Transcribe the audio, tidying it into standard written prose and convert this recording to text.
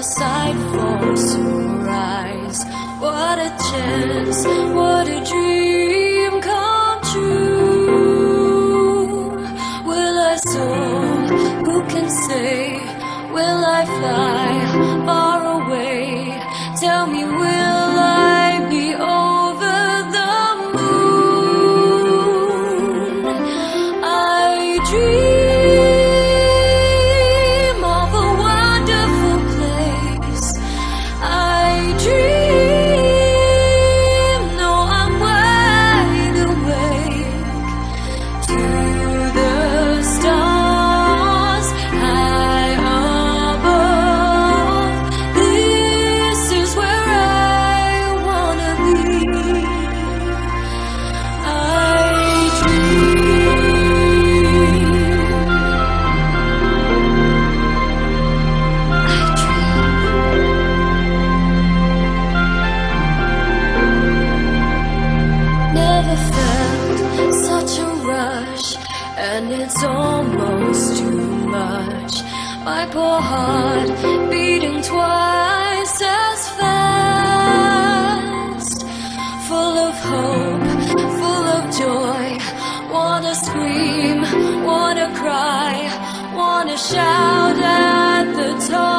sight falls to rise. What a chance, what a dream come true. Will I soar? Who can say? Will I fly far away? Tell me, will I be over the moon? I dream of a wonderful place. I dream, no, I'm wide awake to the stars high above. This is where I wanna be. I dream. Never felt such a rush, and it's almost too much. My poor heart beating twice as fast. Full of hope, full of joy. Wanna scream, wanna cry, wanna shout at the top.